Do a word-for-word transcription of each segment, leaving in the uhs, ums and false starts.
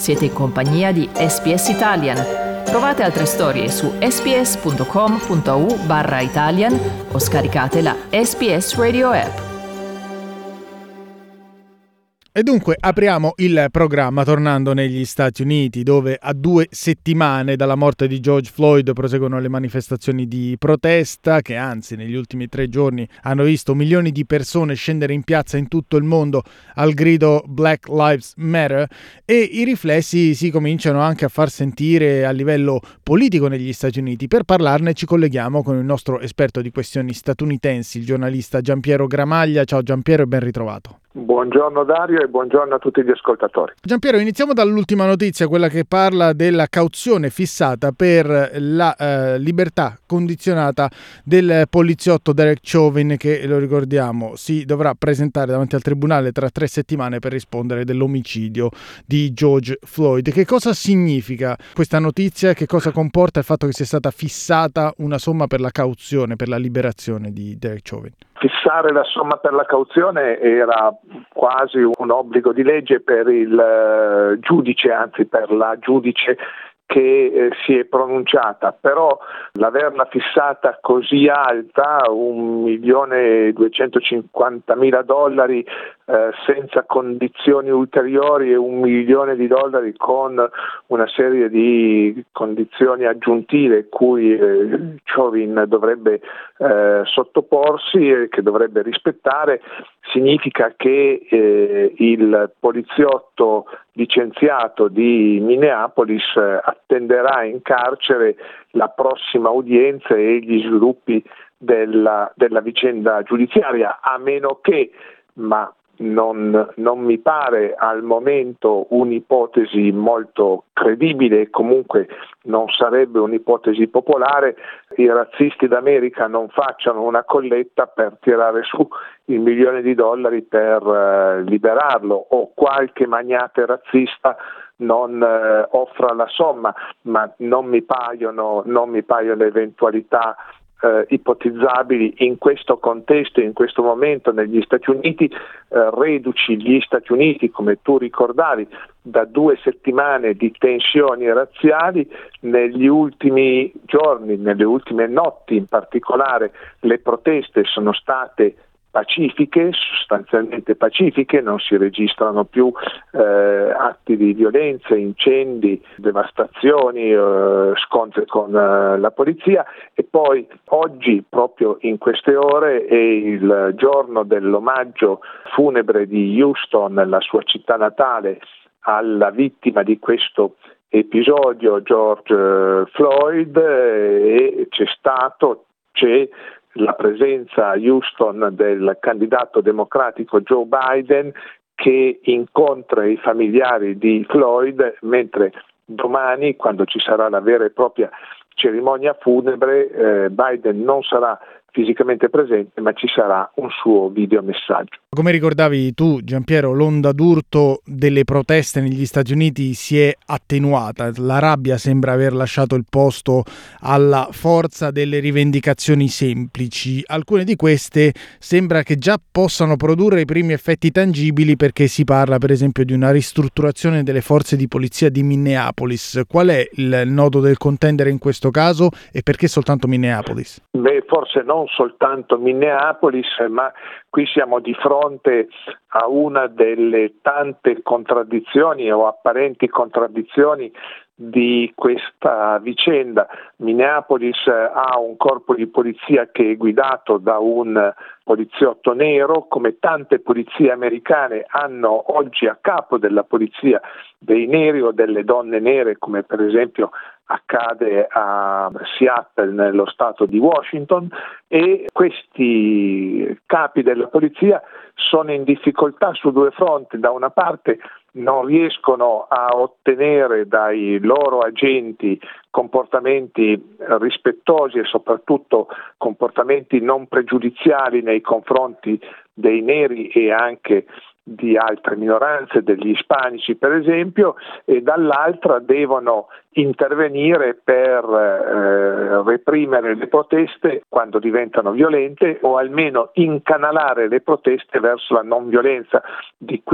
Siete in compagnia di S B S Italian. Trovate altre storie su sbs.com.au barra Italian o scaricate la S B S Radio app. E dunque apriamo il programma tornando negli Stati Uniti, dove a due settimane dalla morte di George Floyd proseguono le manifestazioni di protesta che anzi negli ultimi tre giorni hanno visto milioni di persone scendere in piazza in tutto il mondo al grido Black Lives Matter, e i riflessi si cominciano anche a far sentire a livello politico negli Stati Uniti. Per parlarne ci colleghiamo con il nostro esperto di questioni statunitensi, il giornalista Giampiero Gramaglia. Ciao Giampiero e ben ritrovato. Buongiorno Dario e buongiorno a tutti gli ascoltatori. Giampiero, iniziamo dall'ultima notizia, quella che parla della cauzione fissata per la eh, libertà condizionata del poliziotto Derek Chauvin, che, lo ricordiamo, si dovrà presentare davanti al tribunale tra tre settimane per rispondere dell'omicidio di George Floyd. Che cosa significa questa notizia? Che cosa comporta il fatto che sia stata fissata una somma per la cauzione, per la liberazione di Derek Chauvin? Fissare la somma per la cauzione era quasi un obbligo di legge per il uh, giudice, anzi per la giudice che eh, si è pronunciata, però l'averla fissata così alta, un milione e duecentocinquantamila dollari eh, senza condizioni ulteriori e un milione di dollari con una serie di condizioni aggiuntive cui eh, Chauvin dovrebbe eh, sottoporsi e che dovrebbe rispettare, significa che eh, il poliziotto licenziato di Minneapolis eh, attenderà in carcere la prossima udienza e gli sviluppi della, della vicenda giudiziaria, a meno che, ma non, non mi pare al momento un'ipotesi molto credibile e comunque non sarebbe un'ipotesi popolare, i razzisti d'America non facciano una colletta per tirare su il milione di dollari per eh, liberarlo, o qualche magnate razzista non eh, offra la somma, ma non mi paiono, non mi paiono eventualità eh, ipotizzabili in questo contesto, in questo momento negli Stati Uniti, eh, reduci gli Stati Uniti, come tu ricordavi, da due settimane di tensioni razziali. Negli ultimi giorni, nelle ultime notti in particolare, le proteste sono state pacifiche, sostanzialmente pacifiche, non si registrano più eh, atti di violenza, incendi, devastazioni, eh, scontri con eh, la polizia. E poi oggi, proprio in queste ore, è il giorno dell'omaggio funebre di Houston, la sua città natale, alla vittima di questo episodio, George Floyd, e c'è stato, c'è la presenza a Houston del candidato democratico Joe Biden, che incontra i familiari di Floyd, mentre domani, quando ci sarà la vera e propria cerimonia funebre, eh, Biden non sarà fisicamente presente, ma ci sarà un suo videomessaggio. Come ricordavi tu, Giampiero, l'onda d'urto delle proteste negli Stati Uniti si è attenuata. La rabbia sembra aver lasciato il posto alla forza delle rivendicazioni semplici. Alcune di queste sembra che già possano produrre i primi effetti tangibili, perché si parla per esempio di una ristrutturazione delle forze di polizia di Minneapolis. Qual è il nodo del contendere in questo caso e perché soltanto Minneapolis? Beh, forse non soltanto Minneapolis, ma qui siamo di fronte a una delle tante contraddizioni o apparenti contraddizioni di questa vicenda. Minneapolis ha un corpo di polizia che è guidato da un poliziotto nero, come tante polizie americane hanno oggi a capo della polizia dei neri o delle donne nere, come per esempio accade a Seattle nello stato di Washington, e questi capi della polizia sono in difficoltà su due fronti. Da una parte non riescono a ottenere dai loro agenti comportamenti rispettosi e soprattutto comportamenti non pregiudiziali nei confronti dei neri e anche di altre minoranze, degli ispanici per esempio, e dall'altra devono intervenire per eh, reprimere le proteste quando diventano violente, o almeno incanalare le proteste verso la non violenza. Di qui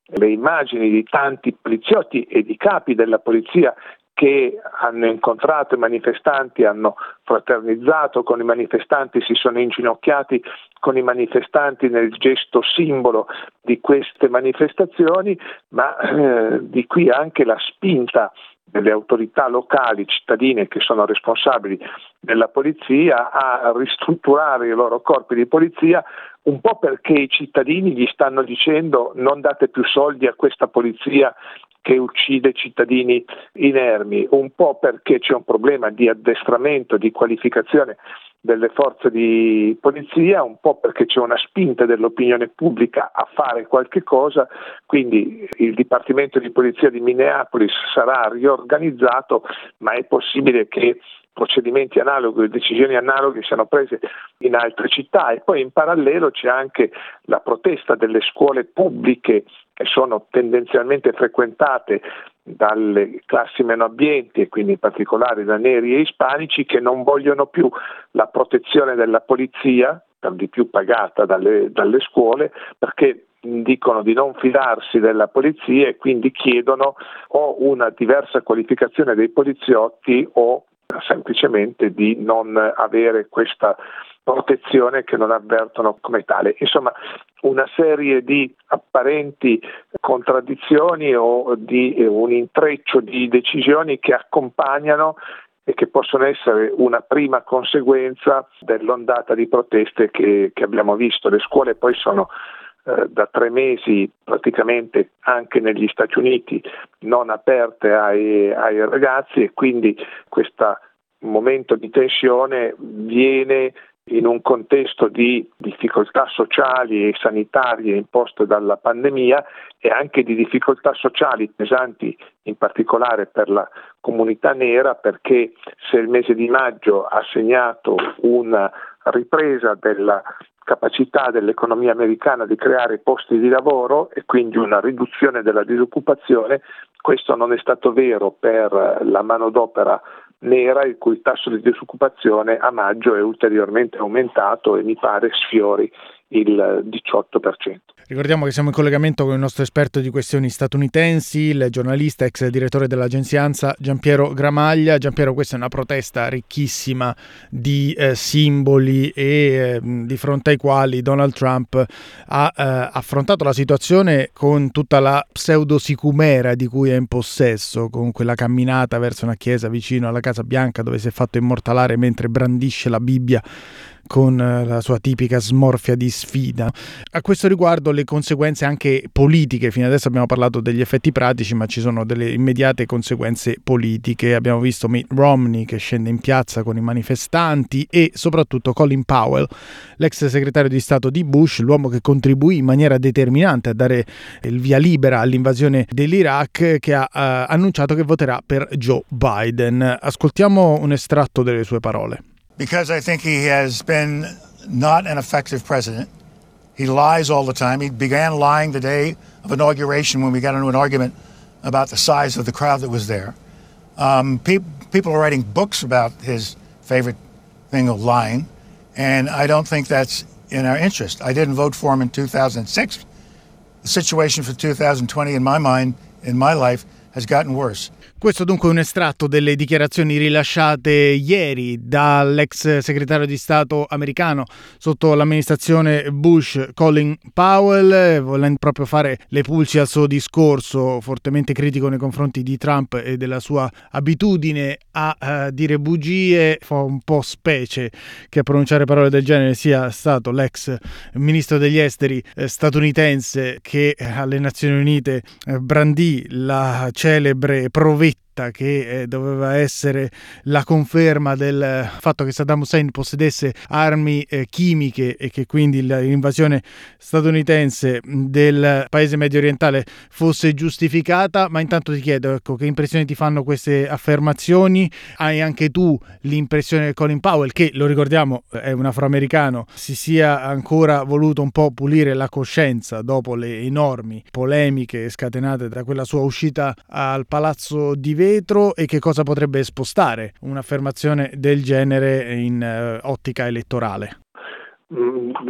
le immagini di tanti poliziotti e di capi della polizia che hanno incontrato i manifestanti, hanno fraternizzato con i manifestanti, si sono inginocchiati con i manifestanti nel gesto simbolo di queste manifestazioni, ma eh, di qui anche la spinta delle autorità locali, cittadine che sono responsabili della polizia a ristrutturare i loro corpi di polizia, un po' perché i cittadini gli stanno dicendo non date più soldi a questa polizia che uccide cittadini inermi, un po' perché c'è un problema di addestramento, di qualificazione delle forze di polizia, un po' perché c'è una spinta dell'opinione pubblica a fare qualche cosa, quindi il Dipartimento di Polizia di Minneapolis sarà riorganizzato, ma è possibile che procedimenti analoghi, decisioni analoghe siano prese in altre città, e poi in parallelo c'è anche la protesta delle scuole pubbliche che sono tendenzialmente frequentate dalle classi meno abbienti e quindi in particolare da neri e ispanici, che non vogliono più la protezione della polizia, per di più pagata dalle, dalle scuole, perché dicono di non fidarsi della polizia e quindi chiedono o una diversa qualificazione dei poliziotti o semplicemente di non avere questa protezione che non avvertono come tale. Insomma, una serie di apparenti contraddizioni o di un intreccio di decisioni che accompagnano e che possono essere una prima conseguenza dell'ondata di proteste che, che abbiamo visto. Le scuole poi sono eh, da tre mesi praticamente anche negli Stati Uniti non aperte ai, ai ragazzi, e quindi questo momento di tensione viene in un contesto di difficoltà sociali e sanitarie imposte dalla pandemia e anche di difficoltà sociali pesanti, in particolare per la comunità nera, perché se il mese di maggio ha segnato una ripresa della capacità dell'economia americana di creare posti di lavoro e quindi una riduzione della disoccupazione, questo non è stato vero per la manodopera nera, il cui tasso di disoccupazione a maggio è ulteriormente aumentato e mi pare sfiori il diciotto per cento. Ricordiamo che siamo in collegamento con il nostro esperto di questioni statunitensi, il giornalista ex direttore dell'agenzia ANSA Giampiero Gramaglia. Giampiero, questa è una protesta ricchissima di eh, simboli e eh, di fronte ai quali Donald Trump ha eh, affrontato la situazione con tutta la pseudosicumera di cui è in possesso, con quella camminata verso una chiesa vicino alla Casa Bianca dove si è fatto immortalare mentre brandisce la Bibbia con la sua tipica smorfia di sfida. A questo riguardo le conseguenze anche politiche, fino adesso abbiamo parlato degli effetti pratici, ma ci sono delle immediate conseguenze politiche. Abbiamo visto Mitt Romney che scende in piazza con i manifestanti e soprattutto Colin Powell, l'ex segretario di Stato di Bush, l'uomo che contribuì in maniera determinante a dare il via libera all'invasione dell'Iraq, che ha uh, annunciato che voterà per Joe Biden. Ascoltiamo un estratto delle sue parole. Because I think he has been not an effective president. He lies all the time. He began lying the day of inauguration when we got into an argument about the size of the crowd that was there. Um, pe- people are writing books about his favorite thing of lying, and I don't think that's in our interest. I didn't vote for him in two thousand six. The situation for two thousand twenty, in my mind, in my life, has gotten worse. Questo dunque è un estratto delle dichiarazioni rilasciate ieri dall'ex segretario di Stato americano sotto l'amministrazione Bush, Colin Powell, volendo proprio fare le pulci al suo discorso fortemente critico nei confronti di Trump e della sua abitudine a uh, dire bugie. Fa un po' specie che a pronunciare parole del genere sia stato l'ex ministro degli esteri eh, statunitense che alle Nazioni Unite eh, brandì la celebre provetta che eh, doveva essere la conferma del fatto che Saddam Hussein possedesse armi eh, chimiche e che quindi l'invasione statunitense del paese medio orientale fosse giustificata. Ma intanto ti chiedo, ecco, che impressioni ti fanno queste affermazioni? Hai anche tu l'impressione che Colin Powell, che lo ricordiamo è un afroamericano, si sia ancora voluto un po' pulire la coscienza dopo le enormi polemiche scatenate da quella sua uscita al Palazzo di vetro, e che cosa potrebbe spostare un'affermazione del genere in uh, ottica elettorale?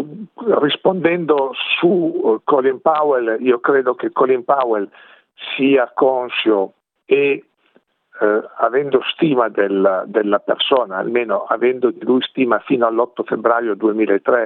rispondendo su Colin Powell, io credo che Colin Powell sia conscio e eh, avendo stima del, della persona, almeno avendo di lui stima fino all'otto febbraio duemilatré,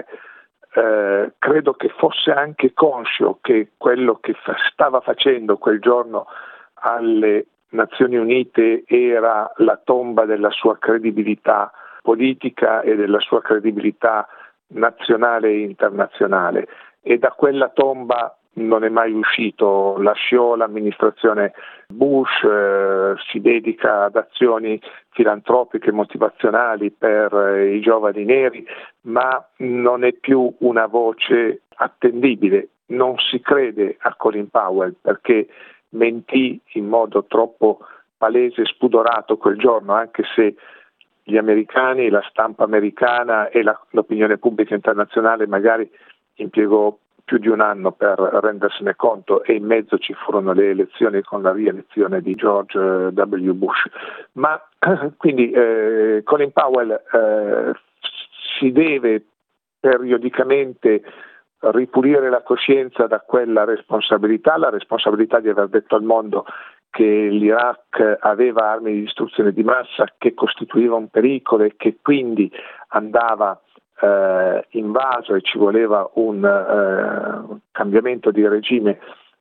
eh, credo che fosse anche conscio che quello che fa, stava facendo quel giorno alle Nazioni Unite era la tomba della sua credibilità politica e della sua credibilità nazionale e internazionale, e da quella tomba non è mai uscito. Lasciò l'amministrazione Bush, eh, si dedica ad azioni filantropiche motivazionali per eh, i giovani neri, ma non è più una voce attendibile. Non si crede a Colin Powell perché mentì in modo troppo palese e spudorato quel giorno, anche se gli americani, la stampa americana e la, l'opinione pubblica internazionale magari impiegò più di un anno per rendersene conto, e in mezzo ci furono le elezioni con la rielezione di George W. Bush. Ma quindi eh, Colin Powell eh, si deve periodicamente ripulire la coscienza da quella responsabilità, la responsabilità di aver detto al mondo che l'Iraq aveva armi di distruzione di massa, che costituiva un pericolo e che quindi andava eh, invaso e ci voleva un eh, cambiamento di regime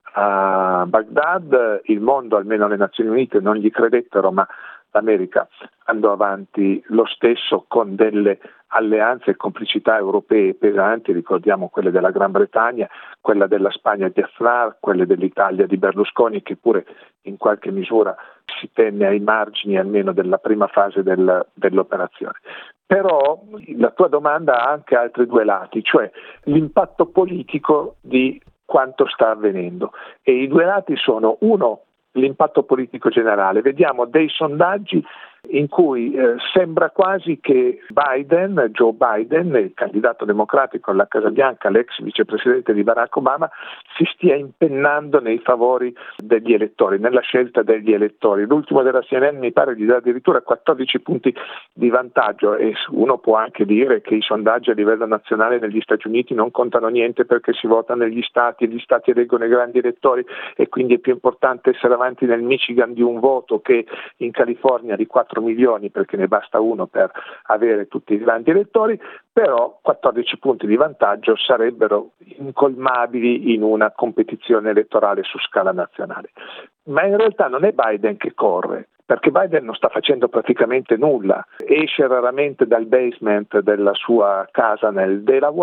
a Baghdad. Il mondo, almeno le Nazioni Unite, non gli credettero, ma l'America andò avanti lo stesso con delle alleanze e complicità europee pesanti, ricordiamo quelle della Gran Bretagna, quella della Spagna di Aznar, quelle dell'Italia di Berlusconi, che pure in qualche misura si tenne ai margini almeno della prima fase del, dell'operazione. Però la tua domanda ha anche altri due lati, cioè l'impatto politico di quanto sta avvenendo, e i due lati sono: uno, l'impatto politico generale. Vediamo dei sondaggi in cui eh, sembra quasi che Biden, Joe Biden, il candidato democratico alla Casa Bianca, l'ex vicepresidente di Barack Obama, si stia impennando nei favori degli elettori, nella scelta degli elettori. L'ultimo della C N N mi pare gli dà addirittura quattordici punti di vantaggio, e uno può anche dire che i sondaggi a livello nazionale negli Stati Uniti non contano niente perché si vota negli stati e gli stati eleggono i grandi elettori, e quindi è più importante essere avanti nel Michigan di un voto che in California di quattro milioni, perché ne basta uno per avere tutti i grandi elettori. Però quattordici punti di vantaggio sarebbero incolmabili in una competizione elettorale su scala nazionale. Ma in realtà non è Biden che corre, perché Biden non sta facendo praticamente nulla, esce raramente dal basement della sua casa nel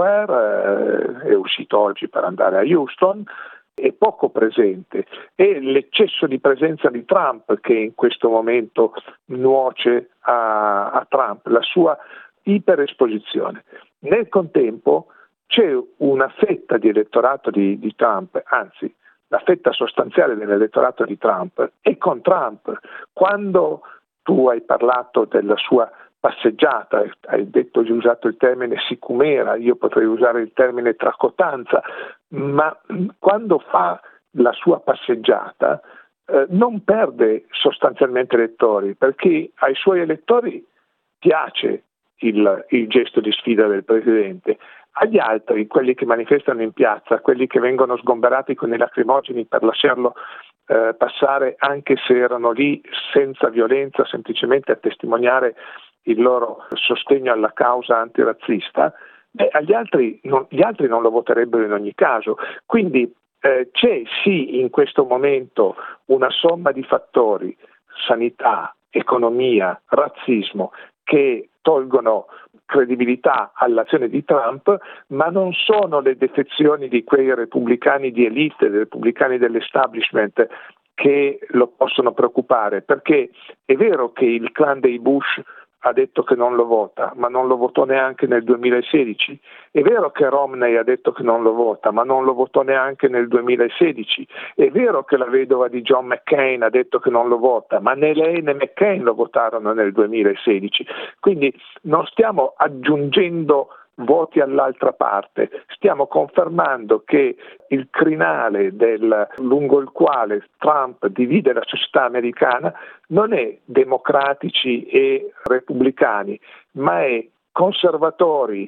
Delaware, eh, è uscito oggi per andare a Houston, è poco presente, e l'eccesso di presenza di Trump che in questo momento nuoce a, a Trump, la sua iperesposizione. Nel contempo c'è una fetta di elettorato di, di Trump, anzi la fetta sostanziale dell'elettorato di Trump è con Trump. Quando tu hai parlato della sua passeggiata, hai detto, hai usato il termine sicumera, io potrei usare il termine tracotanza, ma quando fa la sua passeggiata eh, non perde sostanzialmente elettori, perché ai suoi elettori piace il, il gesto di sfida del Presidente. Agli altri, quelli che manifestano in piazza, quelli che vengono sgomberati con i lacrimogeni per lasciarlo eh, passare, anche se erano lì senza violenza, semplicemente a testimoniare il loro sostegno alla causa antirazzista, eh, agli altri non, gli altri non lo voterebbero in ogni caso. Quindi eh, c'è sì in questo momento una somma di fattori, sanità, economia, razzismo, che tolgono credibilità all'azione di Trump, ma non sono le defezioni di quei repubblicani di elite, dei repubblicani dell'establishment, che lo possono preoccupare, perché è vero che il clan dei Bush ha detto che non lo vota, ma non lo votò neanche nel duemilasedici. È vero che Romney ha detto che non lo vota, ma non lo votò neanche nel duemilasedici. È vero che la vedova di John McCain ha detto che non lo vota, ma né lei né McCain lo votarono nel duemilasedici. Quindi non stiamo aggiungendo voti all'altra parte, stiamo confermando che il crinale del, lungo il quale Trump divide la società americana non è democratici e repubblicani, ma è conservatori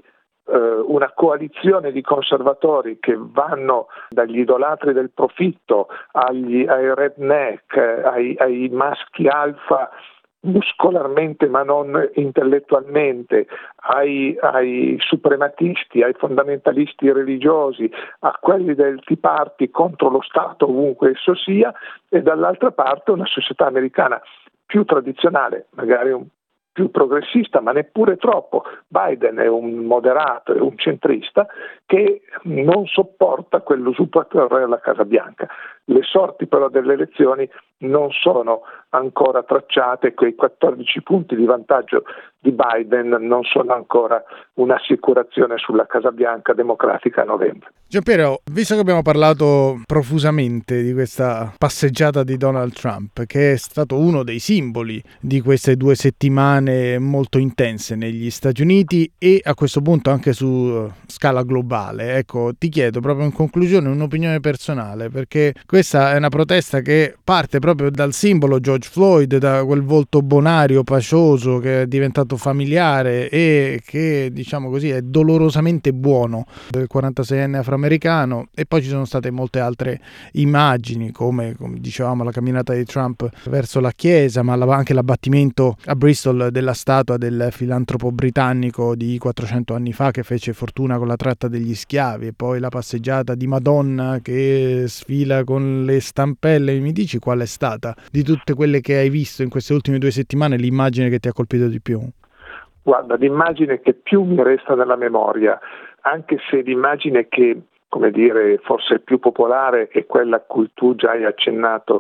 una coalizione di conservatori che vanno dagli idolatri del profitto agli, ai redneck, ai, ai maschi alfa muscolarmente ma non intellettualmente, ai, ai suprematisti, ai fondamentalisti religiosi, a quelli del Tea Party contro lo Stato ovunque esso sia, e dall'altra parte una società americana più tradizionale, magari un più progressista, ma neppure troppo. Biden è un moderato, è un centrista che non sopporta quell'usurpatore alla Casa Bianca. Le sorti però delle elezioni non sono ancora tracciate, quei quattordici punti di vantaggio di Biden non sono ancora un'assicurazione sulla Casa Bianca democratica a novembre. Giampiero, visto che abbiamo parlato profusamente di questa passeggiata di Donald Trump, che è stato uno dei simboli di queste due settimane molto intense negli Stati Uniti e a questo punto anche su scala globale, ecco, ti chiedo proprio in conclusione un'opinione personale, perché questa è una protesta che parte proprio dal simbolo George Floyd, da quel volto bonario, pacioso che è diventato familiare e che, diciamo così, è dolorosamente buono del quarantaseienne afroamericano, e poi ci sono state molte altre immagini come, come dicevamo, la camminata di Trump verso la chiesa, ma anche l'abbattimento a Bristol della statua del filantropo britannico di quattrocento anni fa che fece fortuna con la tratta degli schiavi, e poi la passeggiata di Madonna che sfila con le stampelle. Mi dici qual è stata di tutte quelle che hai visto in queste ultime due settimane l'immagine che ti ha colpito di più? Guarda, l'immagine che più mi resta nella memoria, anche se l'immagine che, come dire, forse più popolare è quella a cui tu già hai accennato,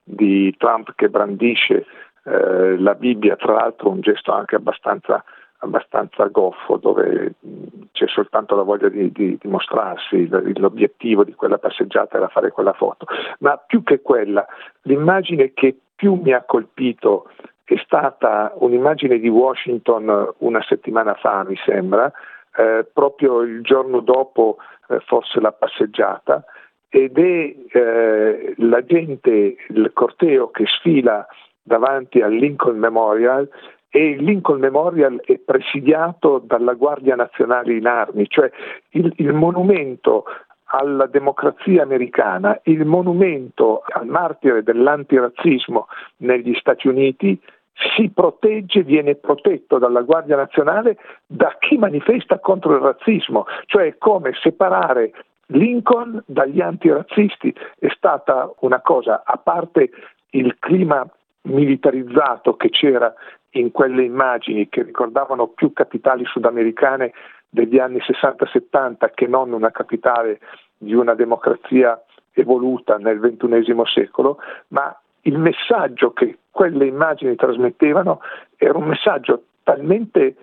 di Trump che brandisce eh, la Bibbia, tra l'altro un gesto anche abbastanza abbastanza goffo, dove c'è soltanto la voglia di, di, di mostrarsi. L'obiettivo di quella passeggiata era fare quella foto, ma più che quella, l'immagine che più mi ha colpito è stata un'immagine di Washington una settimana fa, mi sembra, eh, proprio il giorno dopo eh, forse la passeggiata, ed è eh, la gente, il corteo che sfila davanti al Lincoln Memorial, e il Lincoln Memorial è presidiato dalla Guardia Nazionale in armi, cioè il, il monumento alla democrazia americana, il monumento al martire dell'antirazzismo negli Stati Uniti si protegge, viene protetto dalla Guardia Nazionale da chi manifesta contro il razzismo, cioè come separare Lincoln dagli antirazzisti. È stata una cosa, a parte il clima militarizzato che c'era in quelle immagini che ricordavano più capitali sudamericane degli anni sessanta settanta che non una capitale di una democrazia evoluta nel ventunesimo secolo, ma il messaggio che quelle immagini trasmettevano era un messaggio talmente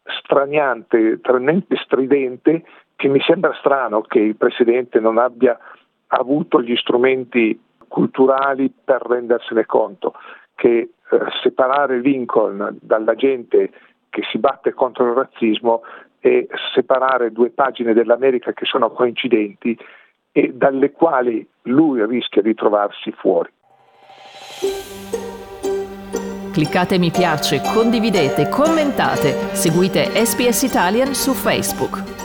straniante, talmente stridente, che mi sembra strano che il Presidente non abbia avuto gli strumenti culturali per rendersene conto che eh, separare Lincoln dalla gente che si batte contro il razzismo e separare due pagine dell'America che sono coincidenti e dalle quali lui rischia di trovarsi fuori. Cliccate mi piace, condividete, commentate, seguite S B S Italian su Facebook.